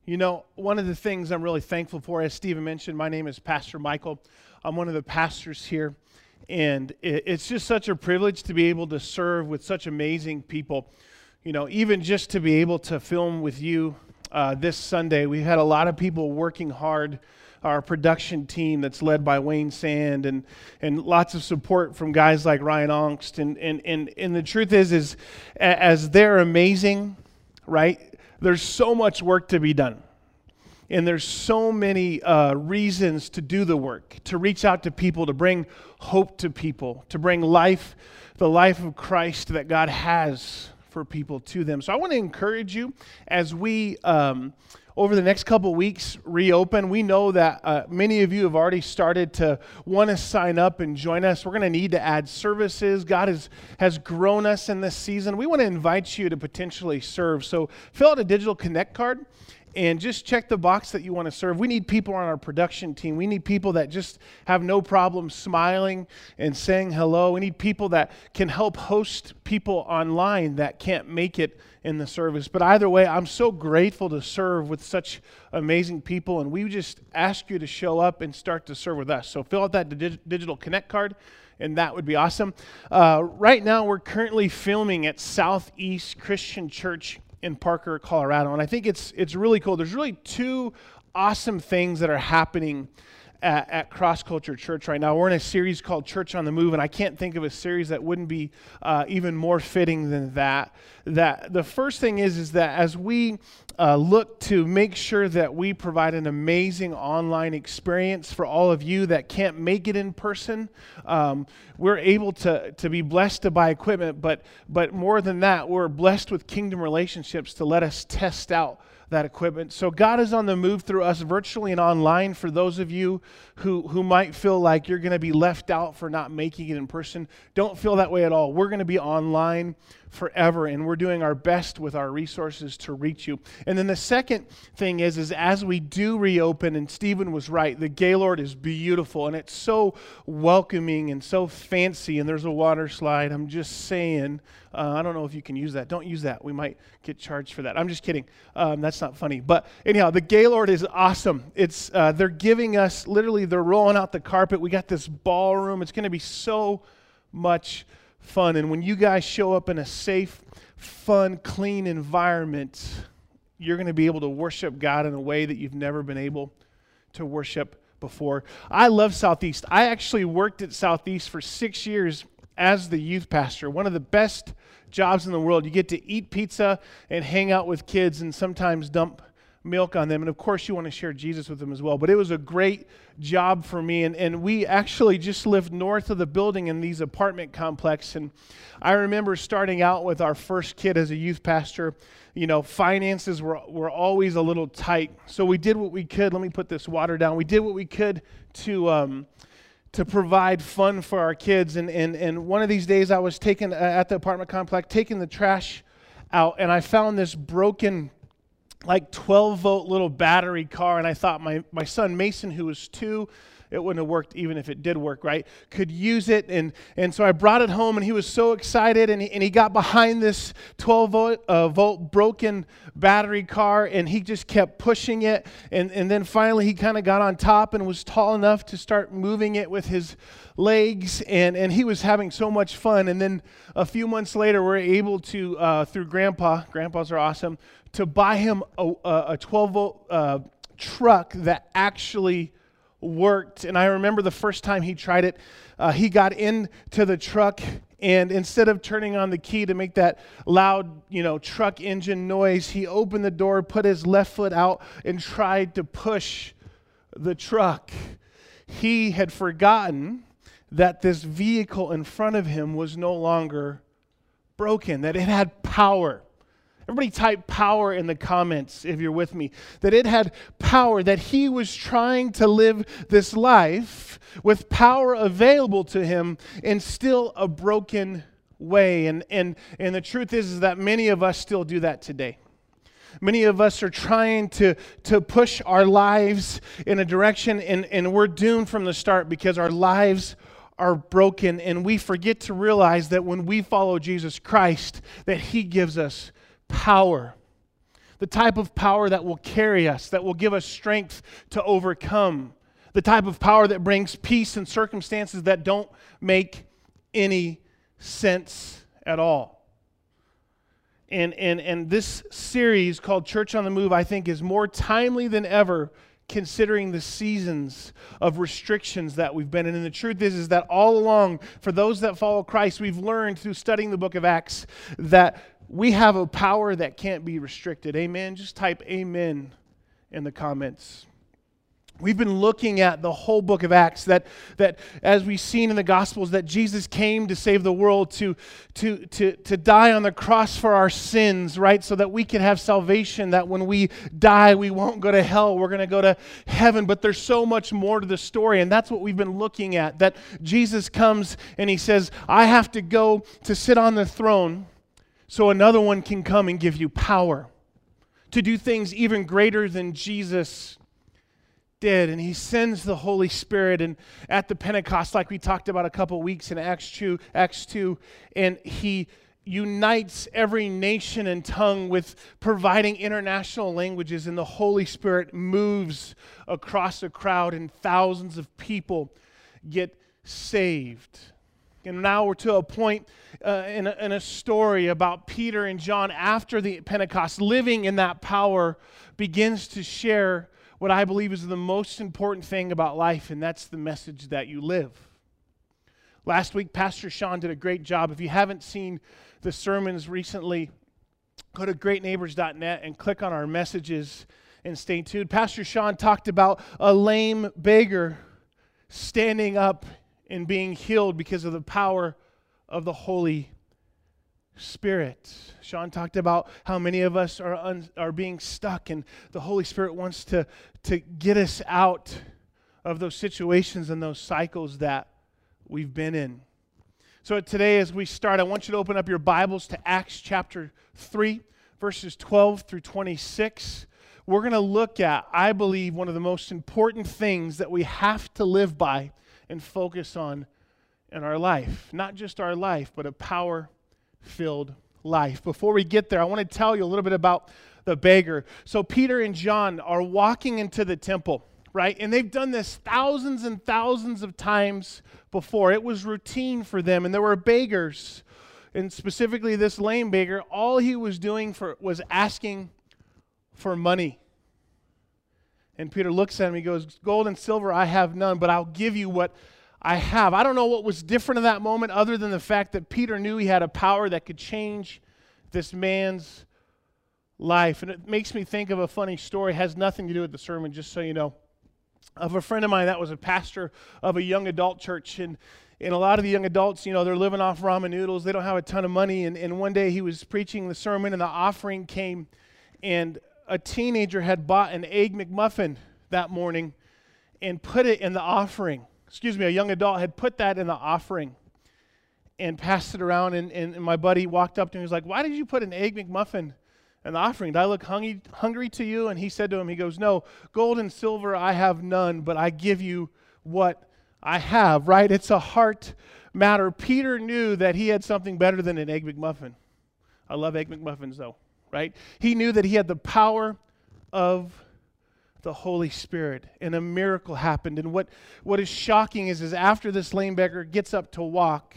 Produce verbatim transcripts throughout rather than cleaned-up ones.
You know, one of the things I'm really thankful for, as Stephen mentioned, my name is Pastor Michael. I'm one of the pastors here, and it's just such a privilege to be able to serve with such amazing people. You know, even just to be able to film with you uh, this Sunday, we've had a lot of people working hard. Our production team that's led by Wayne Sand, and and lots of support from guys like Ryan Ongst. And and and, and the truth is, is as they're amazing, right? There's so much work to be done. And there's so many uh, reasons to do the work, to reach out to people, to bring hope to people, to bring life, the life of Christ that God has for people to them. So I want to encourage you as we, um, over the next couple weeks, reopen. We know that uh, many of you have already started to want to sign up and join us. We're going to need to add services. God has, has grown us in this season. We want to invite you to potentially serve. So fill out a digital connect card. And just check the box that you want to serve. We need people on our production team. We need people that just have no problem smiling and saying hello. We need people that can help host people online that can't make it in the service. But either way, I'm so grateful to serve with such amazing people. And we just ask you to show up and start to serve with us. So fill out that dig- digital connect card, and that would be awesome. Uh, right now, we're currently filming at Southeast Christian Church in Parker, Colorado. And I think it's it's really cool. There's really two awesome things that are happening at, at Cross Culture Church right now. We're in a series called Church on the Move, and I can't think of a series that wouldn't be uh, even more fitting than that. That the first thing is, is that as we uh, look to make sure that we provide an amazing online experience for all of you that can't make it in person, um, we're able to, to be blessed to buy equipment, but but more than that, we're blessed with kingdom relationships to let us test out that equipment. So God is on the move through us virtually and online. For those of you who, who might feel like you're going to be left out for not making it in person, don't feel that way at all. We're going to be online forever, and we're doing our best with our resources to reach you. And then the second thing is, is as we do reopen, and Stephen was right, the Gaylord is beautiful, and it's so welcoming and so fancy, and there's a water slide. I'm just saying, uh, I don't know if you can use that. Don't use that. We might get charged for that. I'm just kidding. Um, that's not funny. But anyhow, the Gaylord is awesome. It's uh, they're giving us, literally, they're rolling out the carpet. We got this ballroom. It's going to be so much fun. And when you guys show up in a safe, fun, clean environment, you're going to be able to worship God in a way that you've never been able to worship before. I love Southeast. I actually worked at Southeast for six years as the youth pastor. One of the best jobs in the world. You get to eat pizza and hang out with kids and sometimes dump milk on them. And of course, you want to share Jesus with them as well. But it was a great job for me. And, and we actually just lived north of the building in these apartment complex. And I remember starting out with our first kid as a youth pastor. You know, finances were, were always a little tight. So we did what we could. Let me put this water down. We did what we could to um, to provide fun for our kids. And, and, and one of these days I was taking, uh, at the apartment complex, taking the trash out, and I found this broken like twelve volt little battery car, and I thought my, my son Mason, who was two, it wouldn't have worked even if it did work, right, could use it. And, and so I brought it home, and he was so excited, and he, and he got behind this twelve volt, uh, volt broken battery car, and he just kept pushing it. And, and then finally he kind of got on top and was tall enough to start moving it with his legs, and, and he was having so much fun. And then a few months later, we're able to, uh, through Grandpa, Grandpas are awesome, to buy him a, a twelve volt uh, truck that actually worked. And I remember the first time he tried it, uh, he got into the truck, and instead of turning on the key to make that loud, you know, truck engine noise, he opened the door, put his left foot out, and tried to push the truck. He had forgotten that this vehicle in front of him was no longer broken, that it had power. Everybody type power in the comments if you're with me. That it had power, that he was trying to live this life with power available to him in still a broken way. And, and, and the truth is, is that many of us still do that today. Many of us are trying to, to push our lives in a direction, and, and we're doomed from the start because our lives are broken, and we forget to realize that when we follow Jesus Christ, that he gives us power. The type of power that will carry us, that will give us strength to overcome. The type of power that brings peace in circumstances that don't make any sense at all. And, and, and this series called Church on the Move, I think, is more timely than ever, considering the seasons of restrictions that we've been in. And the truth is, is that all along, for those that follow Christ, we've learned through studying the book of Acts that we have a power that can't be restricted. Amen? Just type amen in the comments. We've been looking at the whole book of Acts, that, that as we've seen in the Gospels, that Jesus came to save the world, to, to, to, to die on the cross for our sins, right? So that we can have salvation, that when we die, we won't go to hell, we're going to go to heaven. But there's so much more to the story, and that's what we've been looking at, that Jesus comes and he says, I have to go to sit on the throne so another one can come and give you power to do things even greater than Jesus did. And he sends the Holy Spirit, and at the Pentecost, like we talked about a couple weeks in Acts two, Acts two, and he unites every nation and tongue with providing international languages, and the Holy Spirit moves across a crowd, and thousands of people get saved. And now we're to a point uh, in, a, in a story about Peter and John after the Pentecost, living in that power, begins to share what I believe is the most important thing about life, and that's the message that you live. Last week, Pastor Sean did a great job. If you haven't seen the sermons recently, go to great neighbors dot net and click on our messages and stay tuned. Pastor Sean talked about a lame beggar standing up and being healed because of the power of the Holy Spirit. Sean talked about how many of us are un, are being stuck, and the Holy Spirit wants to, to get us out of those situations and those cycles that we've been in. So today, as we start, I want you to open up your Bibles to Acts chapter three, verses twelve through twenty-six. We're going to look at, I believe, one of the most important things that we have to live by and focus on in our life. Not just our life, but a power filled life. Before we get there, I want to tell you a little bit about the beggar. So Peter and John are walking into the temple, right? And they've done this thousands and thousands of times before. It was routine for them. And there were beggars, and specifically this lame beggar, all he was doing for was asking for money. And Peter looks at him, he goes, gold and silver I have none, but I'll give you what I have. I don't know what was different in that moment other than the fact that Peter knew he had a power that could change this man's life. And it makes me think of a funny story. It has nothing to do with the sermon, just so you know, of a friend of mine that was a pastor of a young adult church. And, and a lot of the young adults, you know, they're living off ramen noodles. They don't have a ton of money. And, and one day he was preaching the sermon, and the offering came, and a teenager had bought an Egg McMuffin that morning and put it in the offering. Excuse me, a young adult had put that in the offering and passed it around, and, and, and my buddy walked up to him. He was like, why did you put an Egg McMuffin in the offering? Did I look hungry, hungry to you? And he said to him, he goes, no, gold and silver I have none, but I give you what I have, right? It's a heart matter. Peter knew that he had something better than an Egg McMuffin. I love Egg McMuffins though, right? He knew that he had the power of the Holy Spirit, and a miracle happened. And what, what is shocking is, is after this lame beggar gets up to walk,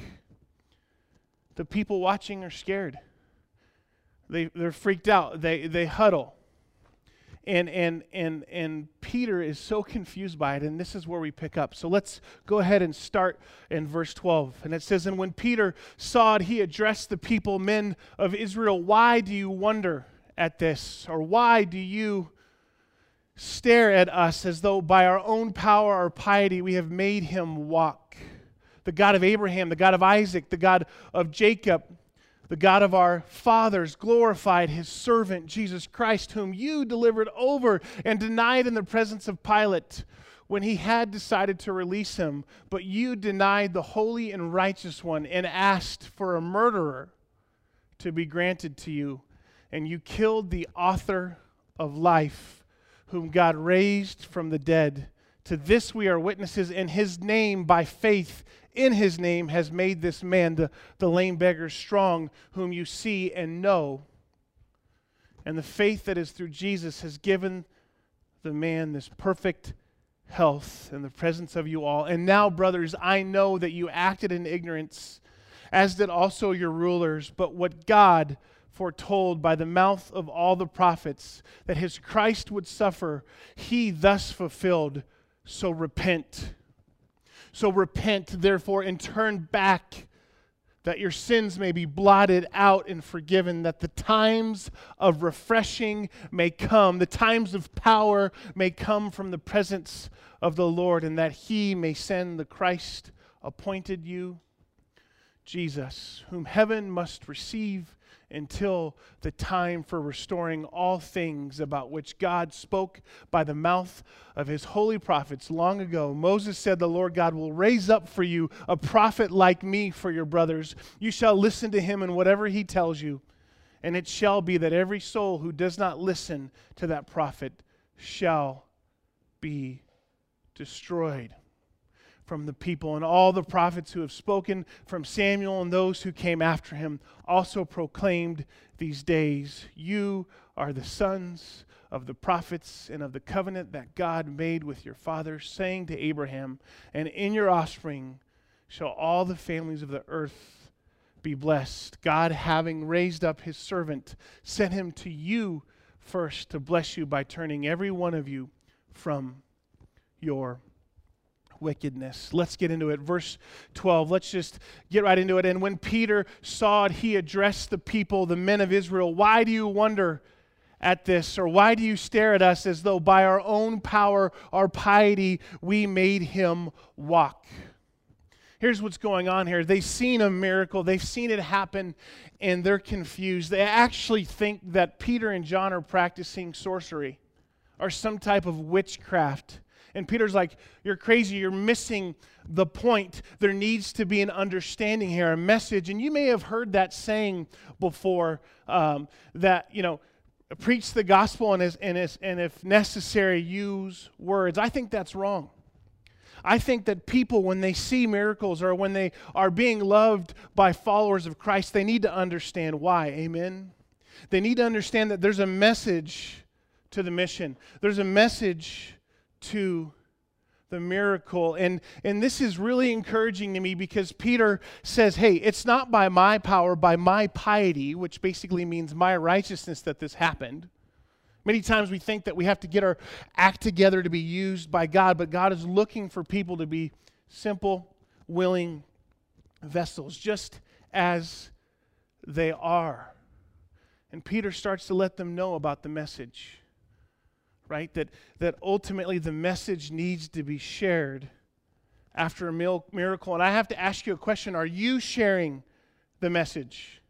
the people watching are scared. They, they're freaked out. They, they huddle. And, and, and, and Peter is so confused by it, and this is where we pick up. So let's go ahead and start in verse twelve. And it says, and when Peter saw it, he addressed the people, men of Israel, why do you wonder at this? Or why do you stare at us as though by our own power or piety we have made him walk? The God of Abraham, the God of Isaac, the God of Jacob, the God of our fathers glorified his servant Jesus Christ, whom you delivered over and denied in the presence of Pilate when he had decided to release him. But you denied the holy and righteous one and asked for a murderer to be granted to you. And you killed the author of life, whom God raised from the dead. To this we are witnesses, and his name, by faith in his name, has made this man, the, the lame beggar, strong, whom you see and know. And the faith that is through Jesus has given the man this perfect health in the presence of you all. And now, brothers, I know that you acted in ignorance, as did also your rulers. But what God foretold by the mouth of all the prophets, that his Christ would suffer, he thus fulfilled. So repent. So repent, therefore, and turn back, that your sins may be blotted out and forgiven, that the times of refreshing may come, the times of power may come from the presence of the Lord, and that he may send the Christ appointed you, Jesus, whom heaven must receive until the time for restoring all things, about which God spoke by the mouth of his holy prophets long ago. Moses said, the Lord God will raise up for you a prophet like me for your brothers. You shall listen to him in whatever he tells you. And it shall be that every soul who does not listen to that prophet shall be destroyed from the people. And all the prophets who have spoken from Samuel and those who came after him also proclaimed these days, you are the sons of the prophets and of the covenant that God made with your fathers, saying to Abraham, and in your offspring shall all the families of the earth be blessed. God, having raised up his servant, sent him to you first to bless you by turning every one of you from your wickedness. Let's get into it. Verse twelve, let's just get right into it. And when Peter saw it, he addressed the people, the men of Israel, why do you wonder at this? Or why do you stare at us as though by our own power, our piety, we made him walk? Here's what's going on here. They've seen a miracle. They've seen it happen, and they're confused. They actually think that Peter and John are practicing sorcery or some type of witchcraft. And Peter's like, you're crazy. You're missing the point. There needs to be an understanding here, a message. And you may have heard that saying before, um, that, you know, preach the gospel and, as, and, as, and if necessary, use words. I think that's wrong. I think that people, when they see miracles or when they are being loved by followers of Christ, they need to understand why. Amen? They need to understand that there's a message to the mission. There's a message to the miracle. And, and this is really encouraging to me because Peter says, hey, it's not by my power, by my piety, which basically means my righteousness that this happened. Many times we think that we have to get our act together to be used by God, but God is looking for people to be simple, willing vessels, just as they are. And Peter starts to let them know about the message. Right? That, that ultimately the message needs to be shared after a miracle. And I have to ask you a question. Are you sharing the message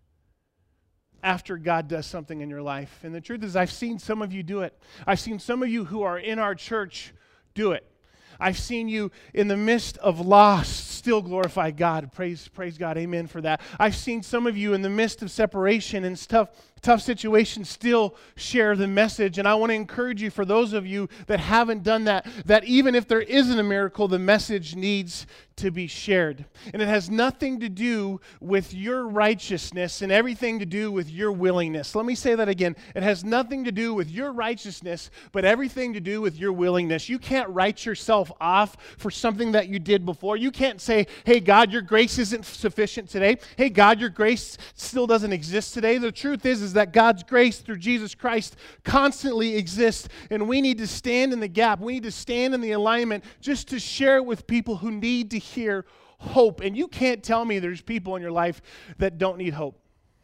after God does something in your life? And the truth is, I've seen some of you do it. I've seen some of you who are in our church do it. I've seen you in the midst of loss still glorify God. Praise, praise God. Amen for that. I've seen some of you in the midst of separation and tough, tough situations still share the message. And I want to encourage you, for those of you that haven't done that, that even if there isn't a miracle, the message needs to be shared. And it has nothing to do with your righteousness and everything to do with your willingness. Let me say that again. It has nothing to do with your righteousness, but everything to do with your willingness. You can't write yourself off for something that you did before. You can't say, hey, God, your grace isn't sufficient today. Hey, God, your grace still doesn't exist today. The truth is, is that God's grace through Jesus Christ constantly exists, and we need to stand in the gap. We need to stand in the alignment just to share it with people who need to hear hope. And you can't tell me there's people in your life that don't need hope.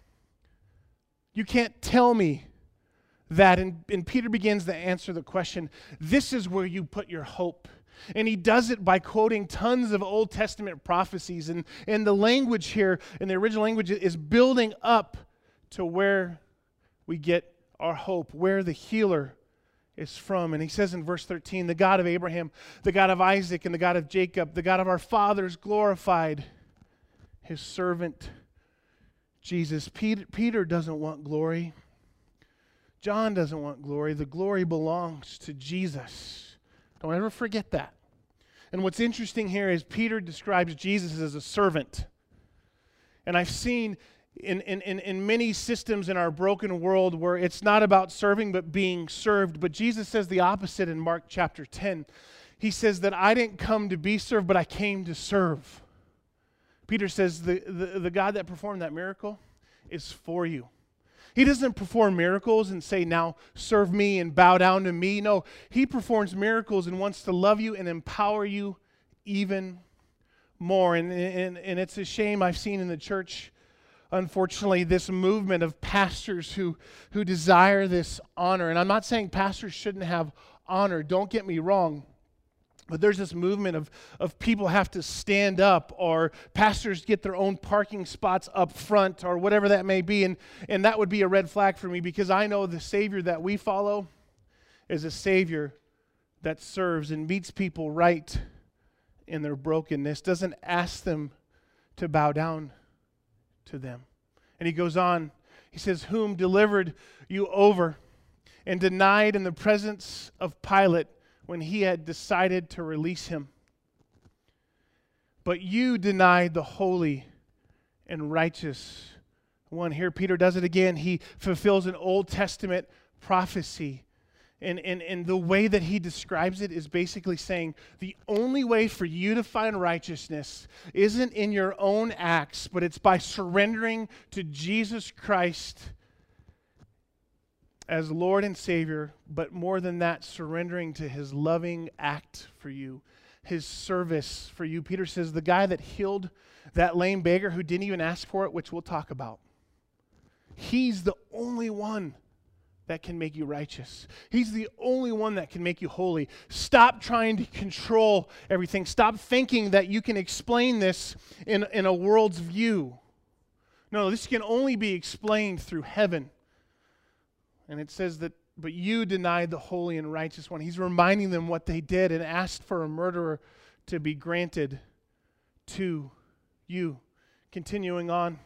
You can't tell me that. And, and Peter begins to answer the question, this is where you put your hope. And he does it by quoting tons of Old Testament prophecies. And, and the language here, in the original language, is building up to where we get our hope, where the healer is from. And he says in verse thirteen, the God of Abraham, the God of Isaac, and the God of Jacob, the God of our fathers glorified his servant Jesus. Peter, Peter doesn't want glory. John doesn't want glory. The glory belongs to Jesus. Don't ever forget that. And what's interesting here is Peter describes Jesus as a servant. And I've seen in, in, in, in many systems in our broken world where it's not about serving but being served. But Jesus says the opposite in Mark chapter ten. He says that I didn't come to be served, but I came to serve. Peter says the, the, the God that performed that miracle is for you. He doesn't perform miracles and say, now serve me and bow down to me. No, he performs miracles and wants to love you and empower you even more. And, and, and it's a shame I've seen in the church, unfortunately, this movement of pastors who, who desire this honor. And I'm not saying pastors shouldn't have honor. Don't get me wrong. But there's this movement of, of people have to stand up, or pastors get their own parking spots up front, or whatever that may be. And, and that would be a red flag for me, because I know the Savior that we follow is a Savior that serves and meets people right in their brokenness, doesn't ask them to bow down to them. And he goes on, he says, whom delivered you over and denied in the presence of Pilate, when he had decided to release him. But you denied the holy and righteous one. Here Peter does it again. He fulfills an Old Testament prophecy. And, and, and the way that he describes it is basically saying the only way for you to find righteousness isn't in your own acts, but it's by surrendering to Jesus Christ as Lord and Savior, but more than that, surrendering to his loving act for you, his service for you. Peter says the guy that healed that lame beggar who didn't even ask for it, which we'll talk about, he's the only one that can make you righteous. He's the only one that can make you holy. Stop trying to control everything. Stop thinking that you can explain this in, in a world's view. No, this can only be explained through heaven. And it says that, but you denied the holy and righteous one. He's reminding them what they did and asked for a murderer to be granted to you. Continuing on.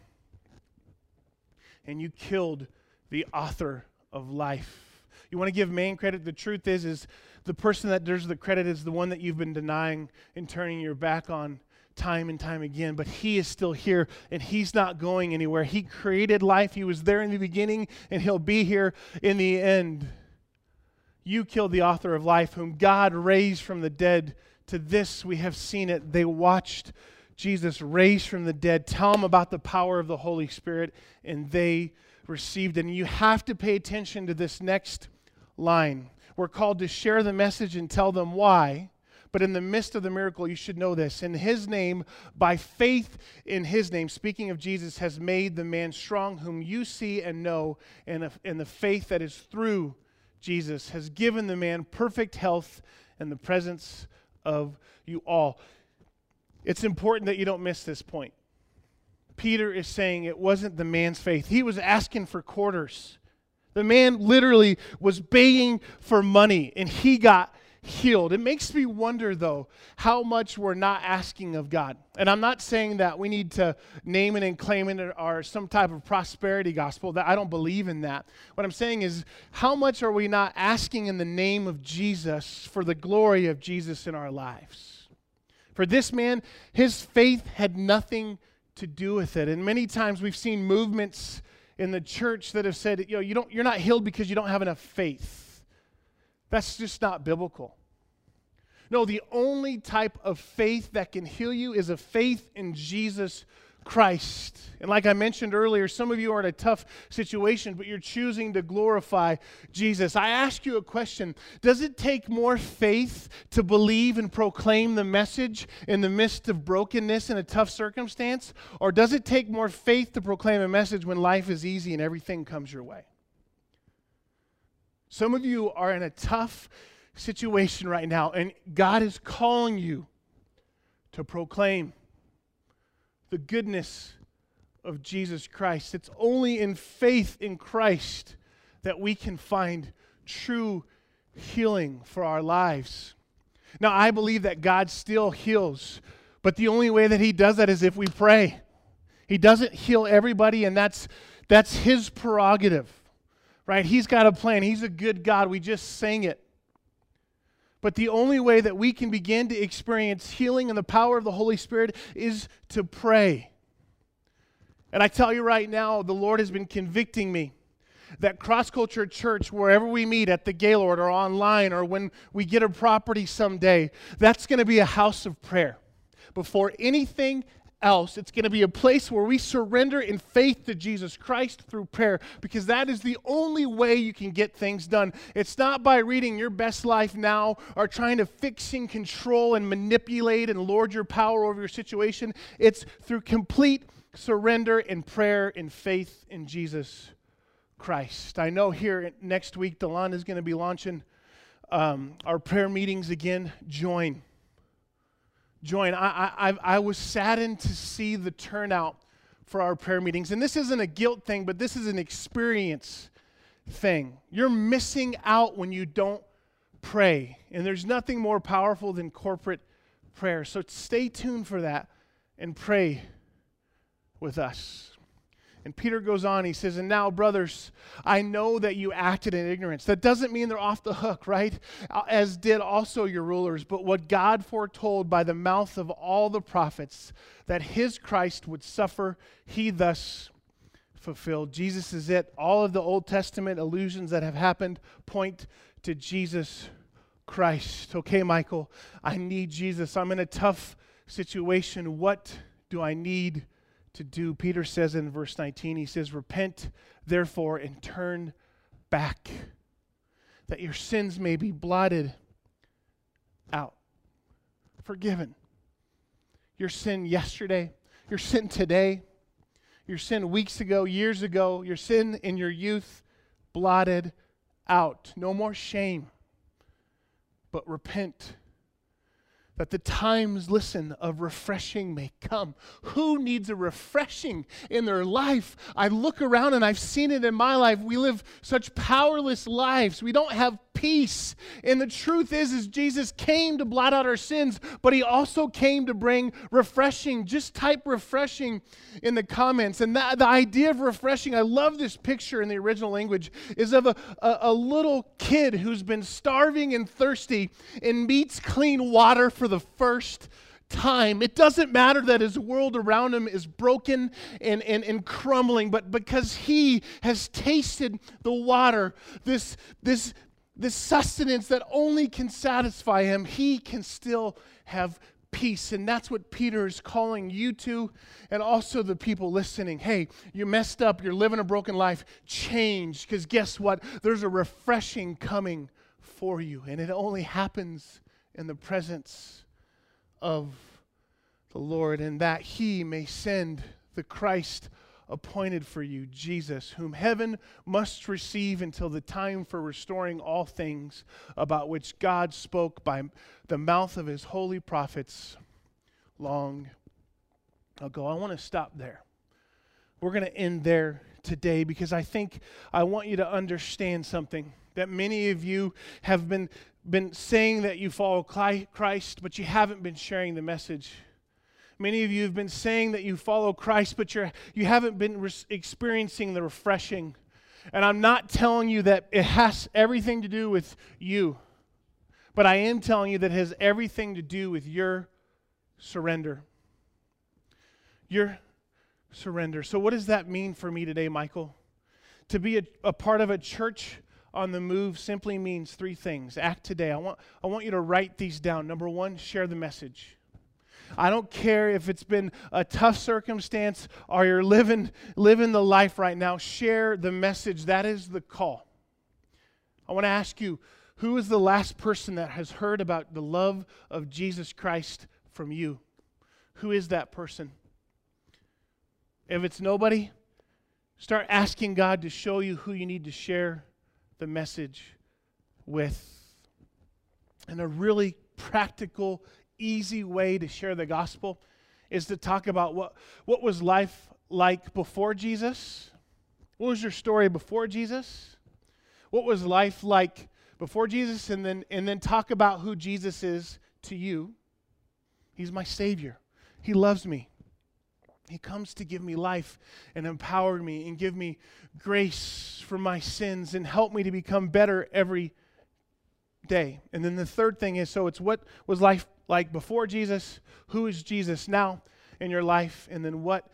And you killed the author of life. You want to give man credit? The truth is, is the person that deserves the credit is the one that you've been denying and turning your back on time and time again, but he is still here and he's not going anywhere. He created life. He was there in the beginning and he'll be here in the end. You killed the author of life, whom God raised from the dead. To this we have seen it. They watched Jesus raised from the dead. Tell them about the power of the Holy Spirit, and they received it. And you have to pay attention to this next line. We're called to share the message and tell them why. But in the midst of the miracle, you should know this. In his name, by faith in his name, speaking of Jesus, has made the man strong, whom you see and know, and, and the faith that is through Jesus has given the man perfect health in the presence of you all. It's important that you don't miss this point. Peter is saying it wasn't the man's faith. He was asking for quarters. The man literally was begging for money, and he got healed. It makes me wonder, though, how much we're not asking of God. And I'm not saying that we need to name it and claim it or some type of prosperity gospel. That I don't believe in that. What I'm saying is, how much are we not asking in the name of Jesus for the glory of Jesus in our lives? For this man, his faith had nothing to do with it. And many times we've seen movements in the church that have said, you know, you don't, you're not healed because you don't have enough faith. That's just not biblical. No, the only type of faith that can heal you is a faith in Jesus Christ. And like I mentioned earlier, some of you are in a tough situation, but you're choosing to glorify Jesus. I ask you a question. Does it take more faith to believe and proclaim the message in the midst of brokenness in a tough circumstance? Or does it take more faith to proclaim a message when life is easy and everything comes your way? Some of you are in a tough situation right now, and God is calling you to proclaim the goodness of Jesus Christ. It's only in faith in Christ that we can find true healing for our lives. Now, I believe that God still heals, but the only way that he does that is if we pray. He doesn't heal everybody, and that's that's his prerogative. Right? He's got a plan. He's a good God. We just sang it. But the only way that we can begin to experience healing and the power of the Holy Spirit is to pray. And I tell you right now, the Lord has been convicting me that Cross Culture Church, wherever we meet, at the Gaylord or online or when we get a property someday, that's going to be a house of prayer. Before anything else, it's going to be a place where we surrender in faith to Jesus Christ through prayer, because that is the only way you can get things done. It's not by reading Your Best Life Now or trying to fix and control and manipulate and lord your power over your situation. It's through complete surrender in prayer and faith in Jesus Christ. I know here next week, Delon is going to be launching um, our prayer meetings again. Join. Join. I, I, I was saddened to see the turnout for our prayer meetings. And this isn't a guilt thing, but this is an experience thing. You're missing out when you don't pray. And there's nothing more powerful than corporate prayer. So stay tuned for that and pray with us. And Peter goes on, he says, and now, brothers, I know that you acted in ignorance. That doesn't mean they're off the hook, right? As did also your rulers. But what God foretold by the mouth of all the prophets, that his Christ would suffer, he thus fulfilled. Jesus is it. All of the Old Testament allusions that have happened point to Jesus Christ. Okay, Michael, I need Jesus. I'm in a tough situation. What do I need to do? Peter says in verse nineteen, he says, repent therefore and turn back, that your sins may be blotted out, forgiven. Your sin yesterday, your sin today, your sin weeks ago, years ago, your sin in your youth, blotted out. No more shame, but repent, that the times, listen, of refreshing may come. Who needs a refreshing in their life? I look around and I've seen it in my life. We live such powerless lives. We don't have peace. And the truth is, is Jesus came to blot out our sins, but he also came to bring refreshing. Just type refreshing in the comments. And that, the idea of refreshing, I love this picture in the original language, is of a, a, a little kid who's been starving and thirsty and meets clean water for the first time. It doesn't matter that his world around him is broken and, and, and crumbling, but because he has tasted the water, this, this, this sustenance that only can satisfy him, he can still have peace. And that's what Peter is calling you to, and also the people listening. Hey, you messed up, you're living a broken life, change, because guess what? There's a refreshing coming for you, and it only happens in the presence of the Lord, and that he may send the Christ appointed for you, Jesus, whom heaven must receive until the time for restoring all things, about which God spoke by the mouth of his holy prophets long ago. I want to stop there. We're going to end there today, because I think I want you to understand something, that many of you have been been saying that you follow Christ, but you haven't been sharing the message. Many of you have been saying that you follow Christ, but you're, you haven't been re- experiencing the refreshing. And I'm not telling you that it has everything to do with you, but I am telling you that it has everything to do with your surrender. Your surrender. So what does that mean for me today, Michael? To be a, a part of a church on the move simply means three things. Act today. I want, I want you to write these down. Number one, share the message. I don't care if it's been a tough circumstance or you're living, living the life right now. Share the message. That is the call. I want to ask you, who is the last person that has heard about the love of Jesus Christ from you? Who is that person? If it's nobody, start asking God to show you who you need to share the message with. And a really practical, easy way to share the gospel is to talk about what, what was life like before Jesus? What was your story before Jesus? What was life like before Jesus? And then, and then talk about who Jesus is to you. He's my Savior. He loves me. He comes to give me life and empower me and give me grace for my sins and help me to become better every day. And then the third thing is, so it's what was life like before Jesus, who is Jesus now in your life, and then what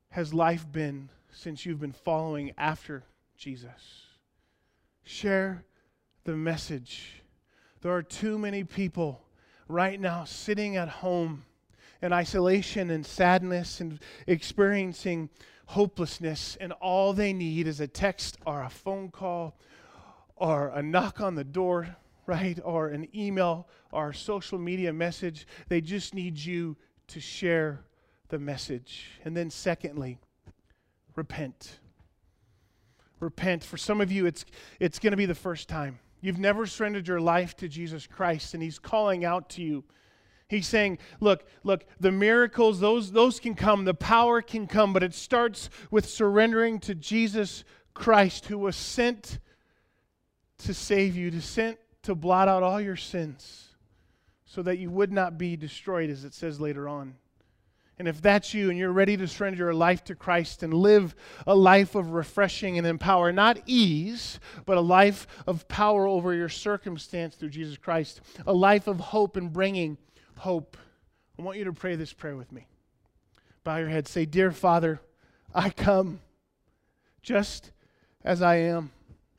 has life been since you've been following after Jesus? Share the message. There are too many people right now sitting at home in isolation and sadness and experiencing hopelessness, and all they need is a text or a phone call or a knock on the door, right? Or an email or a social media message. They just need you to share the message. And then secondly, repent. Repent. For some of you, it's it's going to be the first time. You've never surrendered your life to Jesus Christ, and He's calling out to you. He's saying, look, look, the miracles, those, those can come, the power can come, but it starts with surrendering to Jesus Christ, who was sent to save you, to sent to blot out all your sins so that you would not be destroyed, as it says later on. And if that's you and you're ready to surrender your life to Christ and live a life of refreshing and empower, not ease, but a life of power over your circumstance through Jesus Christ, a life of hope and bringing hope, I want you to pray this prayer with me. Bow your head. Say, Dear Father, I come just as I am.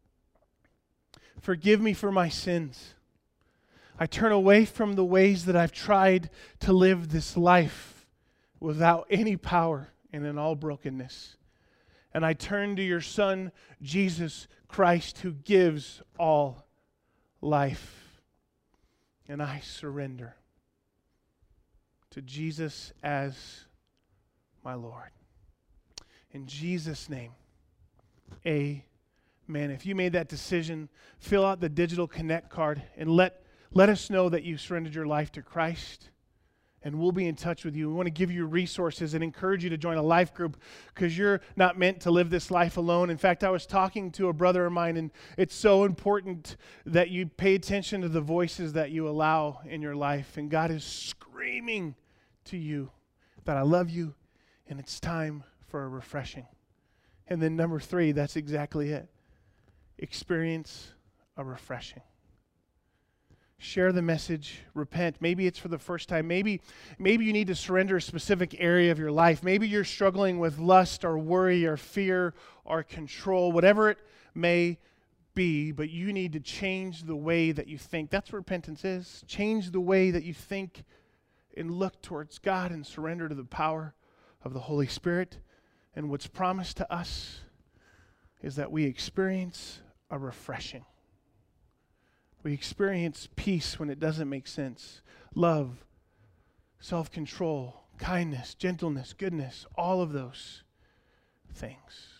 Forgive me for my sins. I turn away from the ways that I've tried to live this life without any power and in all brokenness. And I turn to your Son, Jesus Christ, who gives all life. And I surrender to Jesus as my Lord. In Jesus' name, amen. If you made that decision, fill out the digital connect card and let, let us know that you surrendered your life to Christ, and we'll be in touch with you. We want to give you resources and encourage you to join a life group, because you're not meant to live this life alone. In fact, I was talking to a brother of mine, and it's so important that you pay attention to the voices that you allow in your life. And God is screaming to you that I love you, and it's time for a refreshing. And then number three, that's exactly it. Experience a refreshing. Share the message, repent. Maybe it's for the first time. Maybe, maybe you need to surrender a specific area of your life. Maybe you're struggling with lust or worry or fear or control, whatever it may be, but you need to change the way that you think. That's what repentance is. Change the way that you think and look towards God and surrender to the power of the Holy Spirit. And what's promised to us is that we experience a refreshing. We experience peace when it doesn't make sense. Love, self-control, kindness, gentleness, goodness, all of those things.